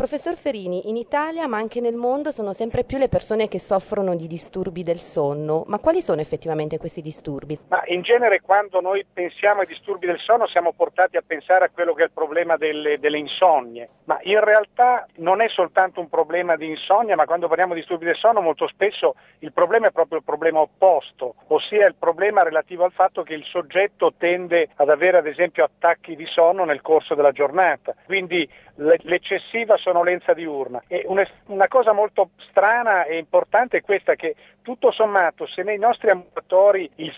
Professor Ferini, in Italia ma anche nel mondo sono sempre più le persone che soffrono di disturbi del sonno, ma quali sono effettivamente questi disturbi? Ma in genere quando noi pensiamo ai disturbi del sonno siamo portati a pensare a quello che è il problema delle insonnie, ma in realtà non è soltanto un problema di insonnia, ma quando parliamo di disturbi del sonno molto spesso il problema è proprio il problema opposto, ossia il problema relativo al fatto che il soggetto tende ad avere ad esempio attacchi di sonno nel corso della giornata, quindi l'eccessiva sonnolenza diurna. E una cosa molto strana e importante è questa, che tutto sommato se nei nostri ambulatori il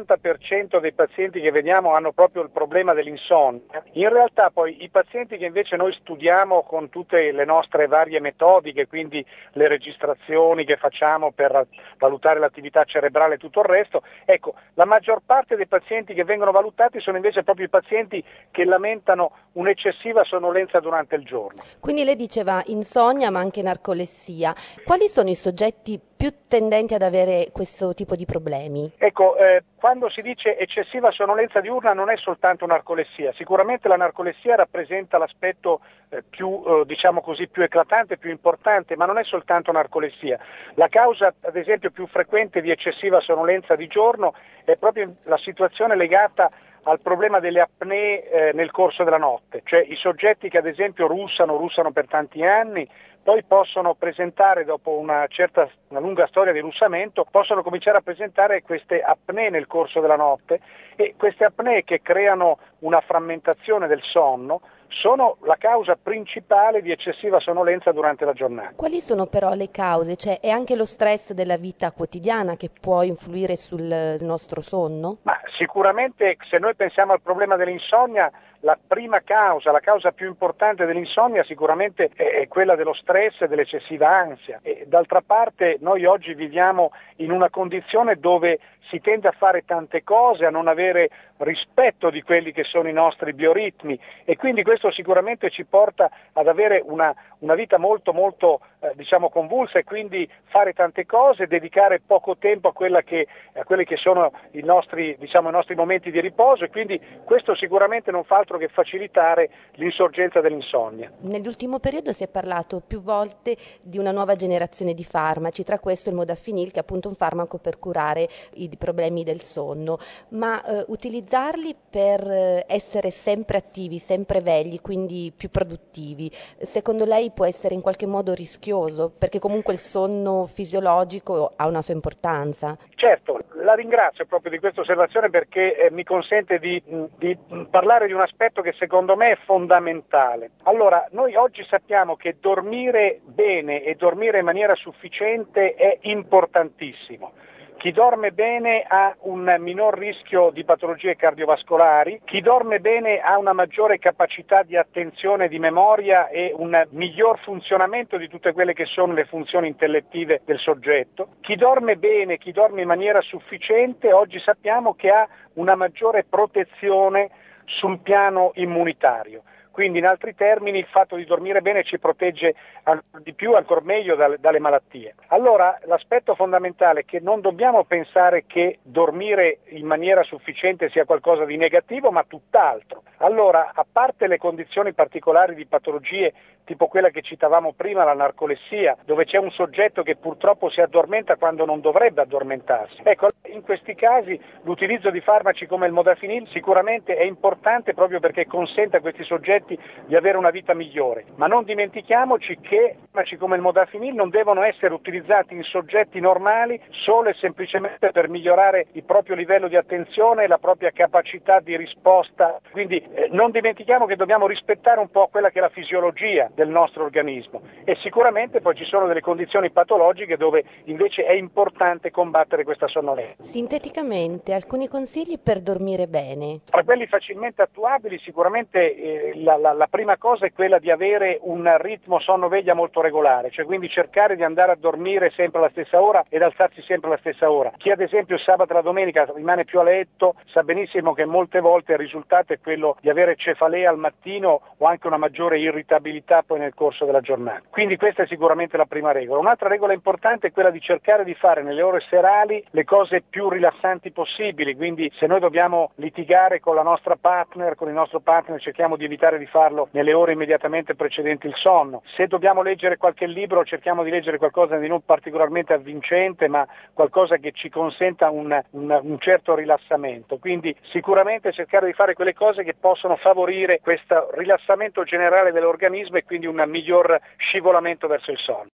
70% dei pazienti che vediamo hanno proprio il problema dell'insonnia, in realtà poi i pazienti che invece noi studiamo con tutte le nostre varie metodiche, quindi le registrazioni che facciamo per valutare l'attività cerebrale e tutto il resto, ecco, la maggior parte dei pazienti che vengono valutati sono invece proprio i pazienti che lamentano un'eccessiva sonnolenza durante il giorno. Quindi lei diceva insonnia ma anche narcolessia. Quali sono i soggetti più tendenti ad avere questo tipo di problemi? Ecco, quando si dice eccessiva sonnolenza diurna non è soltanto narcolessia, sicuramente la narcolessia rappresenta l'aspetto diciamo così, più eclatante, più importante, ma non è soltanto narcolessia. La causa ad esempio più frequente di eccessiva sonnolenza di giorno è proprio la situazione legata al problema delle apnee nel corso della notte, cioè i soggetti che ad esempio russano per tanti anni, poi possono presentare, dopo una lunga storia di russamento, possono cominciare a presentare queste apnee nel corso della notte, e queste apnee che creano una frammentazione del sonno sono la causa principale di eccessiva sonnolenza durante la giornata. Quali sono però le cause? Cioè è anche lo stress della vita quotidiana che può influire sul nostro sonno? Ma sicuramente se noi pensiamo al problema dell'insonnia, la prima causa, la causa più importante dell'insonnia sicuramente è quella dello stress e dell'eccessiva ansia. E d'altra parte noi oggi viviamo in una condizione dove si tende a fare tante cose, a non avere rispetto di quelli che sono i nostri bioritmi, e quindi questo sicuramente ci porta ad avere una vita molto diciamo convulsa, e quindi fare tante cose, dedicare poco tempo a quelli che sono i nostri momenti di riposo, e quindi questo sicuramente non fa altro che facilitare l'insorgenza dell'insonnia. Nell'ultimo periodo si è parlato più volte di una nuova generazione di farmaci, tra questo il modafinil, che è appunto un farmaco per curare i problemi del sonno, ma utilizzarli per essere sempre attivi, sempre vegli, quindi più produttivi, secondo lei può essere in qualche modo rischioso? Perché comunque il sonno fisiologico ha una sua importanza. Certo, la ringrazio proprio di questa osservazione, perché mi consente di parlare di un aspetto che secondo me è fondamentale. Allora, noi oggi sappiamo che dormire bene e dormire in maniera sufficiente è importantissimo. Chi dorme bene ha un minor rischio di patologie cardiovascolari, chi dorme bene ha una maggiore capacità di attenzione e di memoria e un miglior funzionamento di tutte quelle che sono le funzioni intellettive del soggetto. Chi dorme bene, chi dorme in maniera sufficiente, oggi sappiamo che ha una maggiore protezione sul piano immunitario. Quindi in altri termini il fatto di dormire bene ci protegge di più, ancor meglio dalle malattie. Allora l'aspetto fondamentale è che non dobbiamo pensare che dormire in maniera sufficiente sia qualcosa di negativo, ma tutt'altro. Allora, a parte le condizioni particolari di patologie tipo quella che citavamo prima, la narcolessia, dove c'è un soggetto che purtroppo si addormenta quando non dovrebbe addormentarsi. Ecco, in questi casi l'utilizzo di farmaci come il modafinil sicuramente è importante, proprio perché consente a questi soggetti di avere una vita migliore, ma non dimentichiamoci che farmaci come il modafinil non devono essere utilizzati in soggetti normali solo e semplicemente per migliorare il proprio livello di attenzione e la propria capacità di risposta. Quindi non dimentichiamo che dobbiamo rispettare un po' quella che è la fisiologia del nostro organismo, e sicuramente poi ci sono delle condizioni patologiche dove invece è importante combattere questa sonnolenza. Sinteticamente, alcuni consigli per dormire bene. Tra quelli facilmente attuabili sicuramente la prima cosa è quella di avere un ritmo sonno-veglia molto regolare, cioè quindi cercare di andare a dormire sempre alla stessa ora ed alzarsi sempre alla stessa ora. Chi ad esempio il sabato e la domenica rimane più a letto sa benissimo che molte volte il risultato è quello di avere cefalea al mattino o anche una maggiore irritabilità poi nel corso della giornata. Quindi questa è sicuramente la prima regola. Un'altra regola importante è quella di cercare di fare nelle ore serali le cose più rilassanti possibili, quindi se noi dobbiamo litigare con la nostra partner, con il nostro partner, cerchiamo di evitare di di farlo nelle ore immediatamente precedenti il sonno. Se dobbiamo leggere qualche libro, cerchiamo di leggere qualcosa di non particolarmente avvincente, ma qualcosa che ci consenta un certo rilassamento. Quindi sicuramente cercare di fare quelle cose che possono favorire questo rilassamento generale dell'organismo e quindi un miglior scivolamento verso il sonno.